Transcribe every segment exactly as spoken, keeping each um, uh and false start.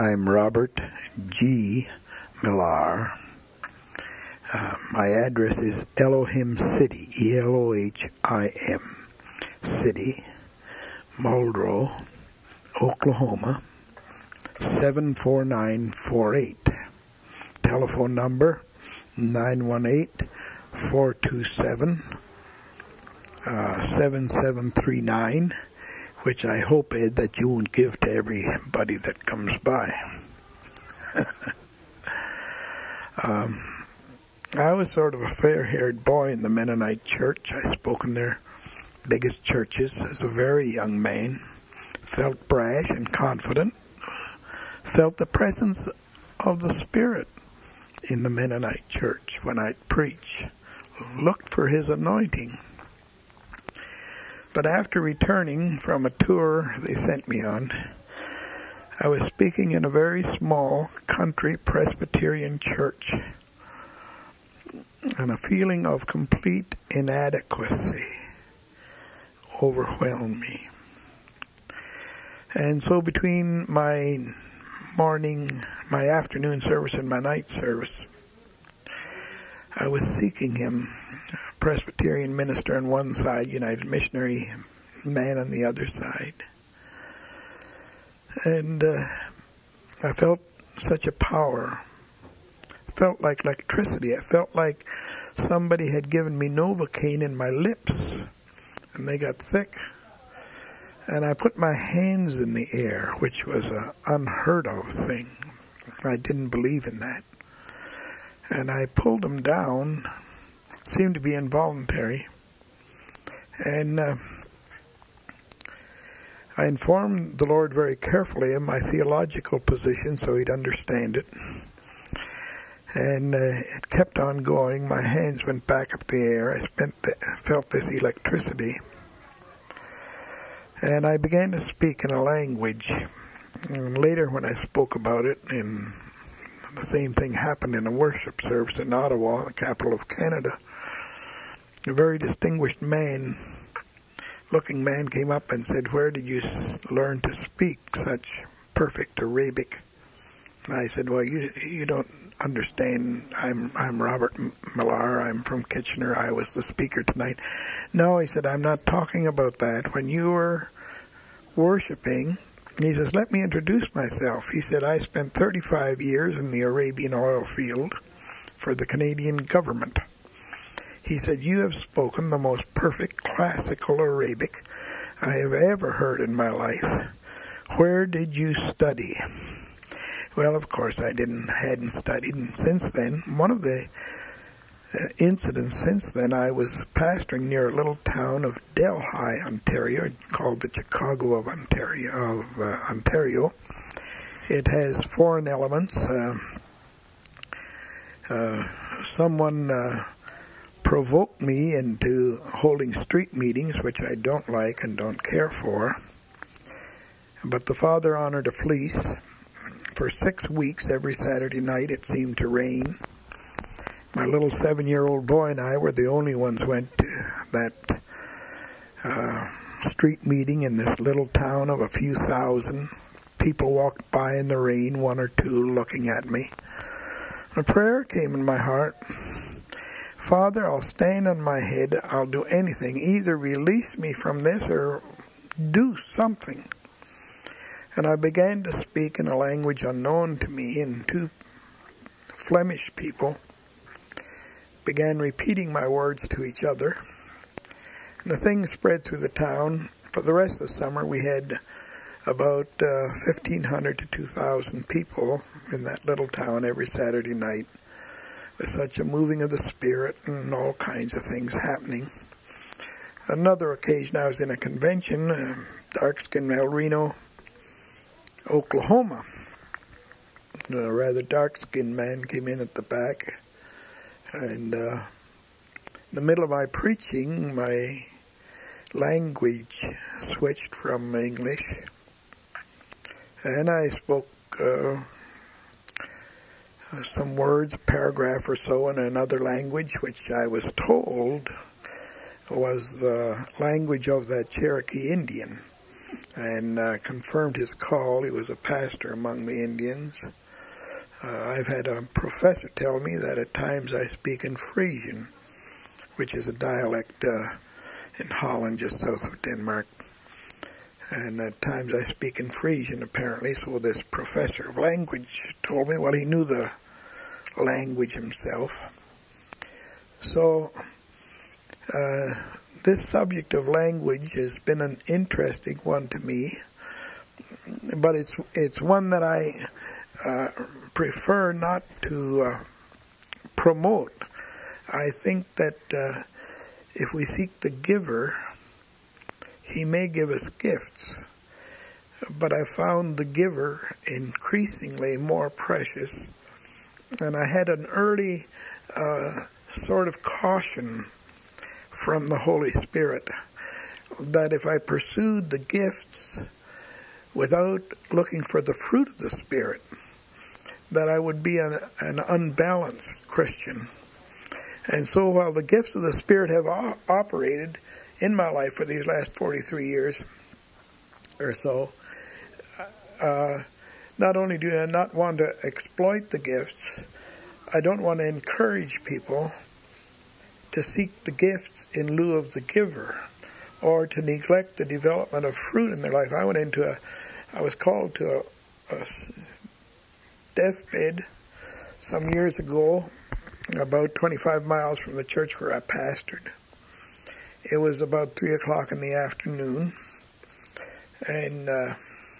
I'm Robert G. Millar. Uh, my address is Elohim City, E L O H I M City, Muldrow, Oklahoma, seven four nine four eight. Telephone number nine one eight, four two seven, seven seven three nine, which I hope, Ed, that you won't give to everybody that comes by. um, I was sort of a fair-haired boy in the Mennonite church. I spoke in their biggest churches as a very young man, felt brash and confident, felt the presence of the Spirit in the Mennonite church when I'd preach, looked for His anointing. But after returning from a tour they sent me on, I was speaking in a very small country Presbyterian church, and a feeling of complete inadequacy overwhelmed me. And so between my morning, my afternoon service and my night service, I was seeking Him, Presbyterian minister on one side, United Missionary man on the other side. And uh, I felt such a power. I felt like electricity. I felt like somebody had given me Novocaine in my lips, and they got thick. And I put my hands in the air, which was an unheard of thing. I didn't believe in that. And I pulled them down. Seemed to be involuntary. And uh, I informed the Lord very carefully of my theological position so He'd understand it. And uh, it kept on going. My hands went back up the air. I spent the, felt this electricity. And I began to speak in a language. And later when I spoke about it, and the same thing happened in a worship service in Ottawa, the capital of Canada, a very distinguished man, looking man came up and said, "Where did you learn to speak such perfect Arabic?" And I said, "Well, you you don't understand. I'm I'm Robert Millar. I'm from Kitchener. I was the speaker tonight." "No," he said, "I'm not talking about that. When you were worshiping," he says, "let me introduce myself." He said, "I spent thirty-five years in the Arabian oil field for the Canadian government." He said, "You have spoken the most perfect classical Arabic I have ever heard in my life. Where did you study?" Well, of course, I didn't hadn't studied, and since then, one of the uh, incidents since then, I was pastoring near a little town of Delhi, Ontario, called the Chicago of Ontario. Of uh, Ontario, it has foreign elements. Uh, uh, someone Uh, provoked me into holding street meetings, which I don't like and don't care for. But the Father honored a fleece. For six weeks, every Saturday night, it seemed to rain. My little seven-year-old boy and I were the only ones who went to that uh, street meeting in this little town of a few thousand. People walked by in the rain, one or two looking at me. A prayer came in my heart. "Father, I'll stand on my head. I'll do anything. Either release me from this or do something." And I began to speak in a language unknown to me, and two Flemish people began repeating my words to each other. And the thing spread through the town. For the rest of the summer, we had about uh, fifteen hundred to two thousand people in that little town every Saturday night. With such a moving of the Spirit and all kinds of things happening. Another occasion, I was in a convention, uh, dark-skinned El Reno, Oklahoma. A rather dark-skinned man came in at the back, and uh, in the middle of my preaching, my language switched from English, and I spoke Uh, some words, a paragraph or so in another language, which I was told was the language of the Cherokee Indian. and uh, confirmed his call. He was a pastor among the Indians. Uh, I've had a professor tell me that at times I speak in Frisian, which is a dialect uh, in Holland, just south of Denmark. And at times I speak in Frisian, apparently, so this professor of language told me, well, he knew the language himself. So uh, this subject of language has been an interesting one to me, but it's it's one that I uh, prefer not to uh, promote. I think that uh, if we seek the giver, he may give us gifts, but I found the giver increasingly more precious, and I had an early uh, sort of caution from the Holy Spirit that if I pursued the gifts without looking for the fruit of the Spirit, that I would be an, an unbalanced Christian. And so while the gifts of the Spirit have o- operated in my life for these last forty-three years or so, uh, not only do I not want to exploit the gifts, I don't want to encourage people to seek the gifts in lieu of the giver, or to neglect the development of fruit in their life. I went into a, I was called to a, a deathbed some years ago, about twenty-five miles from the church where I pastored. It was about three o'clock in the afternoon, and uh,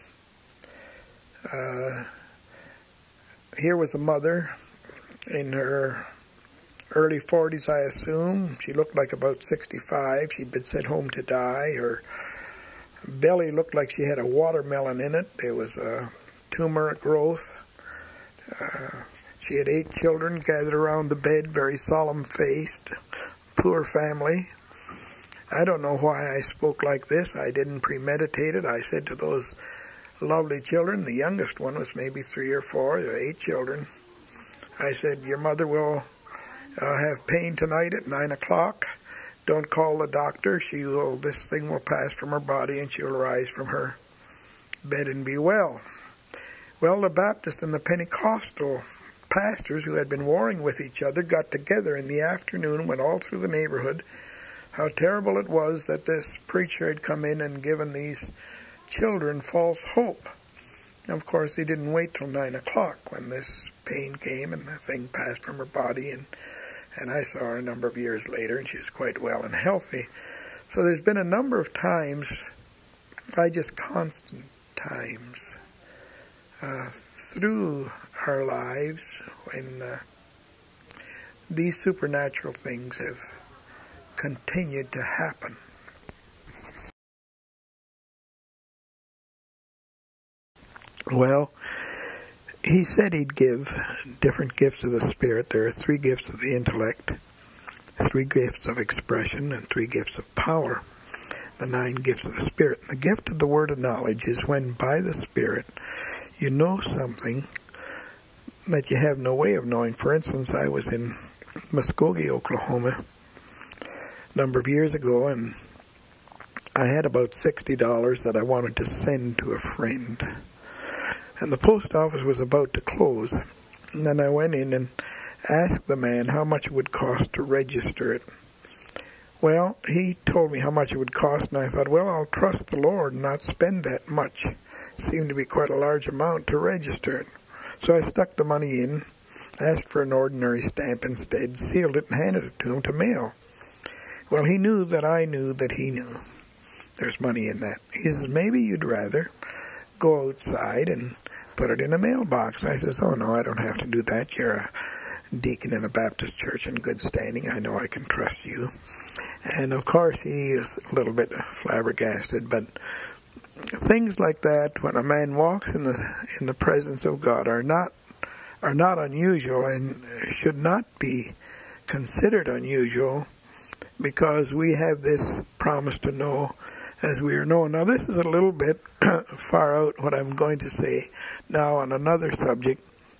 uh, here was a mother in her early forties, I assume. She looked like about sixty-five. She'd been sent home to die. Her belly looked like she had a watermelon in it. There was a tumor growth. Uh, she had eight children gathered around the bed, very solemn-faced, poor family. I don't know why I spoke like this. I didn't premeditate it. I said to those lovely children, the youngest one was maybe three or four, there were eight children, I said, your mother will uh, have pain tonight at nine o'clock. Don't call the doctor. She will, this thing will pass from her body and she'll rise from her bed and be well. Well, the Baptist and the Pentecostal pastors who had been warring with each other got together in the afternoon, went all through the neighborhood, how terrible it was that this preacher had come in and given these children false hope. And of course, they didn't wait till nine o'clock when this pain came and the thing passed from her body, and, and I saw her a number of years later, and she was quite well and healthy. So there's been a number of times, I just constant times, uh, through our lives when uh, these supernatural things have continued to happen. Well, he said he'd give different gifts of the Spirit. There are three gifts of the intellect, three gifts of expression, and three gifts of power. The nine gifts of the Spirit. The gift of the word of knowledge is when by the Spirit you know something that you have no way of knowing. For instance, I was in Muskogee, Oklahoma, a number of years ago, and I had about sixty dollars that I wanted to send to a friend. And the post office was about to close. And then I went in and asked the man how much it would cost to register it. Well, he told me how much it would cost, and I thought, well, I'll trust the Lord and not spend that much. It seemed to be quite a large amount to register it. So I stuck the money in, asked for an ordinary stamp instead, sealed it, and handed it to him to mail. Well, he knew that I knew that he knew. There's money in that. He says, maybe you'd rather go outside and put it in a mailbox. I says, oh, no, I don't have to do that. You're a deacon in a Baptist church in good standing. I know I can trust you. And, of course, he is a little bit flabbergasted. But things like that, when a man walks in the in the presence of God, are not are not unusual and should not be considered unusual, because we have this promise to know as we are known. Now, this is a little bit far out what I'm going to say now on another subject.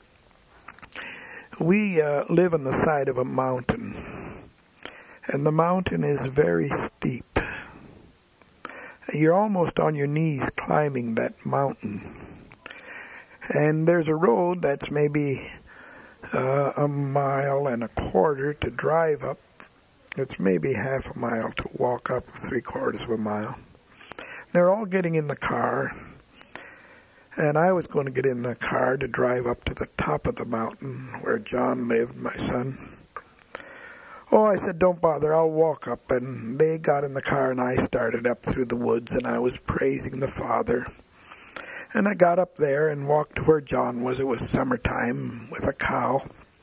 We uh, live on the side of a mountain, and the mountain is very steep. you're almost on your knees climbing that mountain. And there's a road that's maybe uh, a mile and a quarter to drive up. It's maybe half a mile to walk up, three quarters of a mile. They're all getting in the car, and I was going to get in the car to drive up to the top of the mountain where John lived, my son. Oh, I said, don't bother, I'll walk up. And they got in the car, and I started up through the woods, and I was praising the Father. And I got up there and walked to where John was. It was summertime with a cow.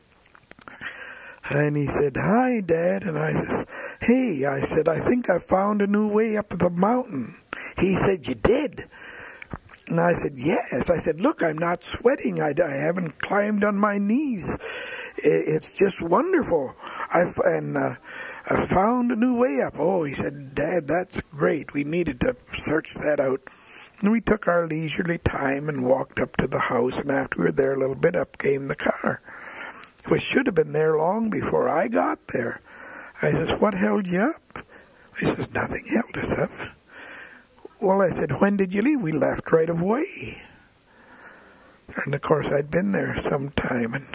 And he said, hi, Dad. And I said, hey, I said, I think I found a new way up the mountain. He said, you did? And I said, yes. I said, look, I'm not sweating. I, I haven't climbed on my knees. It, it's just wonderful. I've, and uh, I found a new way up. Oh, he said, Dad, that's great. We needed to search that out. And we took our leisurely time and walked up to the house, and after we were there a little bit, up came the car, which should have been there long before I got there. I says, what held you up? He says, nothing held us up. Well, I said, when did you leave? We left right away. And, of course, I'd been there some time, and,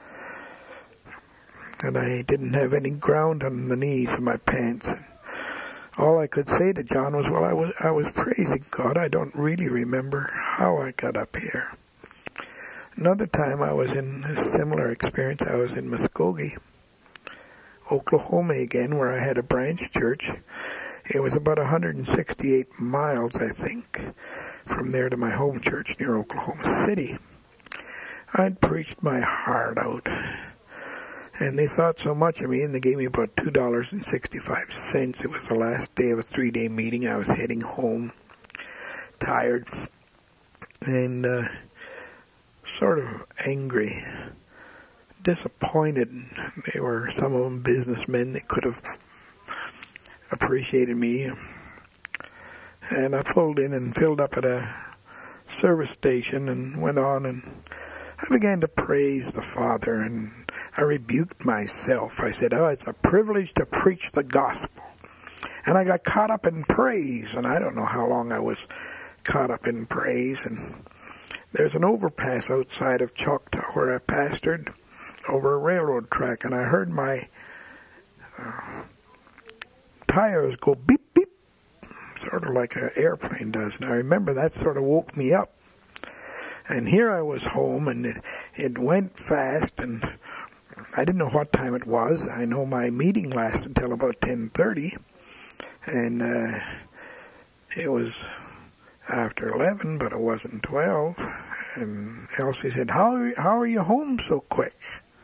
and I didn't have any ground on the knees of my pants. And all I could say to John was, well, I was I was praising God. I don't really remember how I got up here. Another time I was in a similar experience. I was in Muskogee, Oklahoma again, where I had a branch church. It was about one hundred sixty-eight miles, I think, from there to my home church near Oklahoma City. I'd preached my heart out. And they thought so much of me, and they gave me about two dollars and sixty-five cents. It was the last day of a three-day meeting. I was heading home, tired, and uh, sort of angry, disappointed. They were, some of them, businessmen. They could have appreciated me. And I pulled in and filled up at a service station and went on, and I began to praise the Father, and I rebuked myself. I said, oh, it's a privilege to preach the gospel. And I got caught up in praise, and I don't know how long I was caught up in praise. And there's an overpass outside of Choctaw where I pastored over a railroad track, and I heard my uh, tires go beep, beep, sort of like an airplane does. And I remember that sort of woke me up. And here I was home, and it, it went fast, and I didn't know what time it was. I know my meeting lasted until about ten thirty, and uh, it was after eleven, but it wasn't twelve. And Elsie said, how are, how are you home so quick?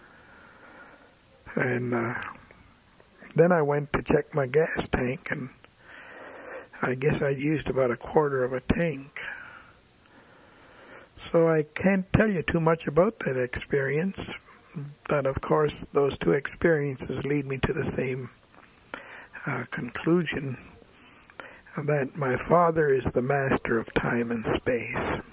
And uh, then I went to check my gas tank, and I guess I'd used about a quarter of a tank. So I can't tell you too much about that experience, but of course those two experiences lead me to the same uh, conclusion, that my Father is the master of time and space.